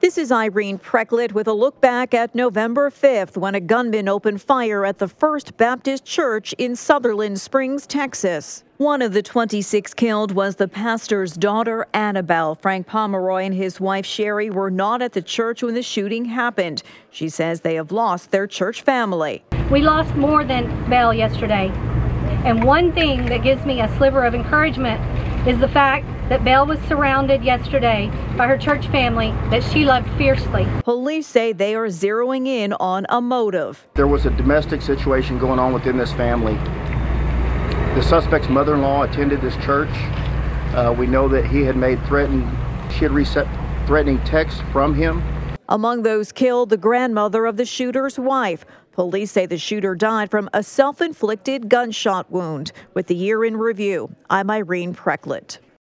This is Irene Precklett with a look back at November 5th when a gunman opened fire at the First Baptist Church in Sutherland Springs, Texas. One of the 26 killed was the pastor's daughter, Annabelle. Frank Pomeroy and his wife, Sherry, were not at the church when the shooting happened. She says they have lost their church family. We lost more than Belle yesterday. And one thing that gives me a sliver of encouragement is the fact that Belle was surrounded yesterday by her church family that she loved fiercely. Police say they are zeroing in on a motive. There was a domestic situation going on within this family. The suspect's mother-in-law attended this church. We know that she had received threatening texts from him. Among those killed, the grandmother of the shooter's wife. Police say the shooter died from a self-inflicted gunshot wound. With the year in review, I'm Irene Precklett.